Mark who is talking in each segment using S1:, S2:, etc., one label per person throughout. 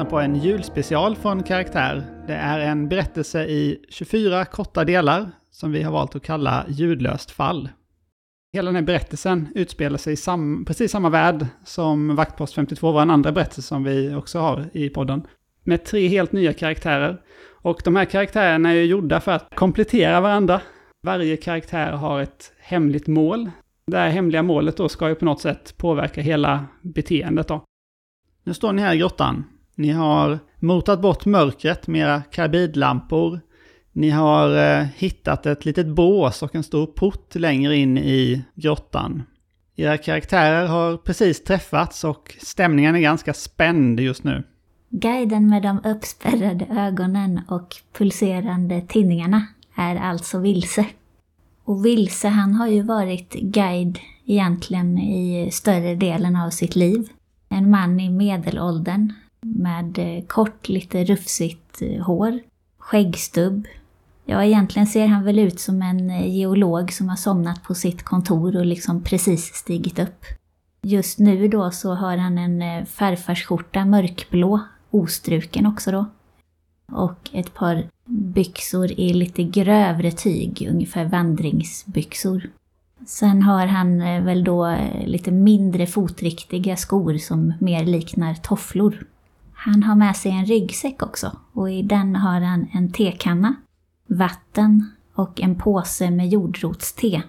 S1: på en julspecial från Karaktär. Det är en berättelse i 24 korta delar som vi har valt att kalla Ljudlöst fall. Hela den här berättelsen utspelar sig i precis samma värld som Vaktpost 52 var en andra berättelse som vi också har i podden. Med 3 helt nya karaktärer. Och de här karaktärerna är gjorda för att komplettera varandra. Varje karaktär har ett hemligt mål. Det här hemliga målet då ska ju på något sätt påverka hela beteendet då. Nu står ni här i grottan. Ni har motat bort mörkret med era karbidlampor. Ni har hittat ett litet bås och en stor port längre in i grottan. Era karaktärer har precis träffats och stämningen är ganska spänd just nu.
S2: Guiden med de uppspärrade ögonen och pulserande tinningarna är alltså Vilse. Och Vilse, han har ju varit guide egentligen i större delen av sitt liv. En man i medelåldern med kort, lite rufsigt hår, skäggstubb. Ja, egentligen ser han väl ut som en geolog som har somnat på sitt kontor och liksom precis stigit upp. Just nu då så har han en farfarsskjorta, mörkblå, ostruken också då. Och ett par byxor i lite grövre tyg, ungefär vandringsbyxor. Sen har han väl då lite mindre fotriktiga skor som mer liknar tofflor. Han har med sig en ryggsäck också och i den har han en tekanna, vatten och en påse med jordrotste.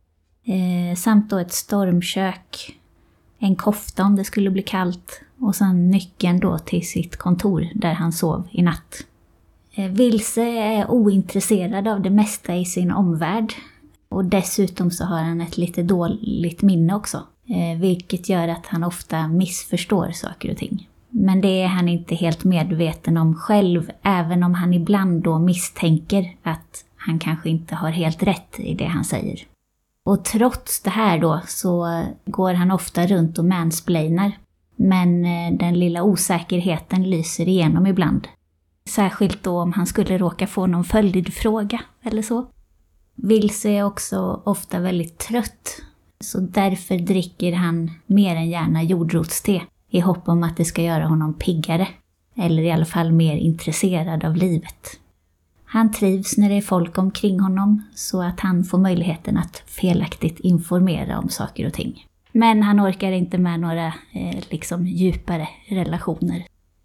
S2: Samt då ett stormkök, en kofta om det skulle bli kallt och sen nyckeln då till sitt kontor där han sov i natt. Vilse är ointresserad av det mesta i sin omvärld och dessutom så har han ett lite dåligt minne också, vilket gör att han ofta missförstår saker och ting. Men det är han inte helt medveten om själv, även om han ibland då misstänker att han kanske inte har helt rätt i det han säger. Och trots det här då så går han ofta runt och mansplainar, men den lilla osäkerheten lyser igenom ibland. Särskilt då om han skulle råka få någon följdfråga eller så. Vilse är också ofta väldigt trött, så därför dricker han mer än gärna jordrotste i hopp om att det ska göra honom piggare, eller i alla fall mer intresserad av livet. Han trivs när det är folk omkring honom så att han får möjligheten att felaktigt informera om saker och ting. Men han orkar inte med några djupare relationer.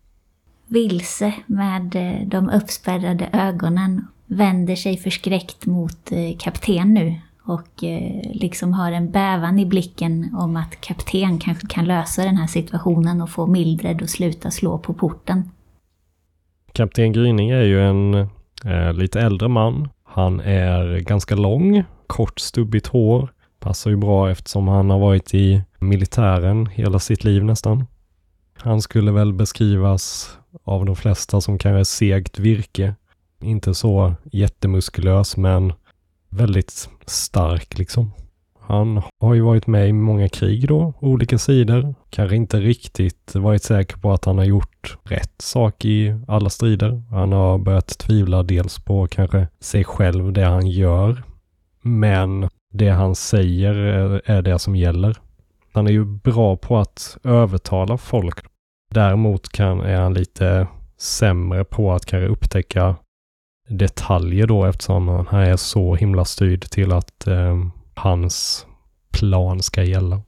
S2: Vilse med de uppspärrade ögonen vänder sig förskräckt mot kapten nu och liksom har en bävan i blicken om att kapten kanske kan lösa den här situationen och få Mildred att sluta slå på porten.
S3: Kapten Gryning är ju en lite äldre man. Han är ganska lång, kort stubbigt hår. Passar ju bra eftersom han har varit i militären hela sitt liv nästan. Han skulle väl beskrivas av de flesta som kanske segt virke. Inte så jättemuskulös men väldigt stark liksom. Han har ju varit med i många krig då, olika sidor. Kanske inte riktigt varit säker på att han har gjort rätt sak i alla strider. Han har börjat tvivla dels på kanske sig själv, det han gör. Men det han säger är det som gäller. Han är ju bra på att övertala folk. Däremot är han lite sämre på att kanske upptäcka detaljer då eftersom han är så himla styrd till att hans plan ska gälla.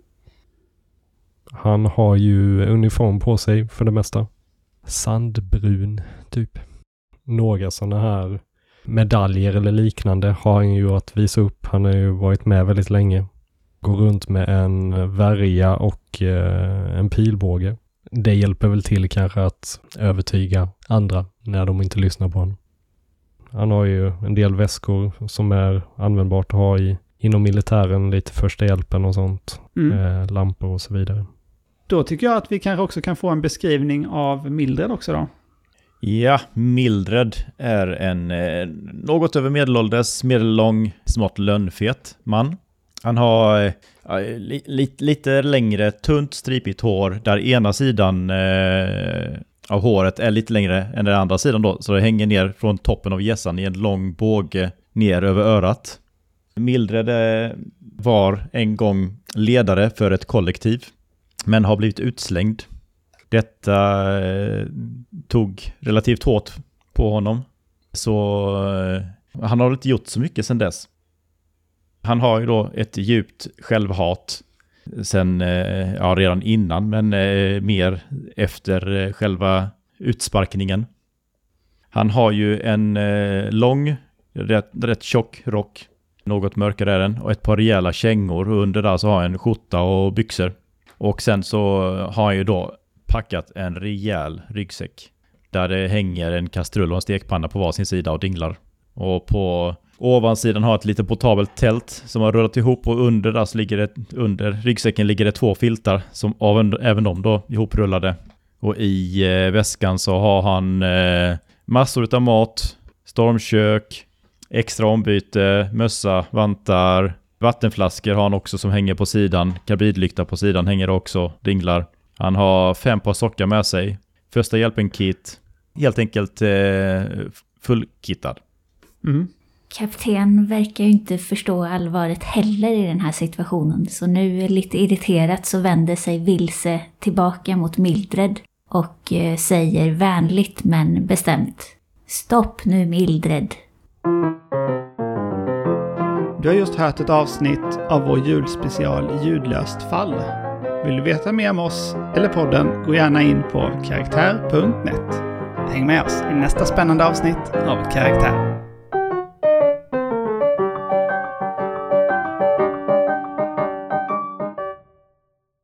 S3: Han har ju uniform på sig för det mesta. Sandbrun typ. Några sådana här medaljer eller liknande har han ju att visa upp. Han har ju varit med väldigt länge. Går runt med en värja och en pilbåge. Det hjälper väl till kanske att övertyga andra när de inte lyssnar på honom. Han har ju en del väskor som är användbart att ha inom militären, lite första hjälpen och sånt. Lampor och så vidare.
S1: Då tycker jag att vi kanske också kan få en beskrivning av Mildred också då.
S4: Ja, Mildred är en något över medelålders, medellång, smått lönnfet man. Han har lite längre, tunt, stripigt hår där ena sidan av håret är lite längre än den andra sidan då. Så det hänger ner från toppen av hjässan i en lång båge ner över örat. Mildred var en gång ledare för ett kollektiv men har blivit utslängd. Detta tog relativt hårt på honom. Så han har inte gjort så mycket sedan dess. Han har ju då ett djupt självhat sen, redan innan, men mer efter själva utsparkningen. Han har ju en lång, rätt tjock rock, något mörkare är den, och ett par rejäla kängor, och under där så har han en skjorta och byxor. Och sen så har han ju då packat en rejäl ryggsäck där det hänger en kastrull och en stekpanna på varsin sida och dinglar. Och på ovansidan har ett lite portabelt tält som har rullat ihop, och under där så ligger under ryggsäcken ligger det 2 filtar som även de då ihoprullade. Och i väskan så har han massor av mat, stormkök, extra ombyte, mössa, vantar, vattenflaskor har han också som hänger på sidan. Karbidlykta på sidan hänger också, dinglar. Han har 5 par sockar med sig. Första hjälpen-kit. Helt enkelt fullkittad.
S1: Mm.
S2: Kapten verkar ju inte förstå allvaret heller i den här situationen. Så nu lite irriterat så vänder sig Vilse tillbaka mot Mildred och säger vänligt men bestämt: stopp nu, Mildred.
S1: Du har just hört ett avsnitt av vår julspecial Ljudlöst fall. Vill du veta mer om oss eller podden, gå gärna in på karaktär.net. Häng med oss i nästa spännande avsnitt av Karaktär.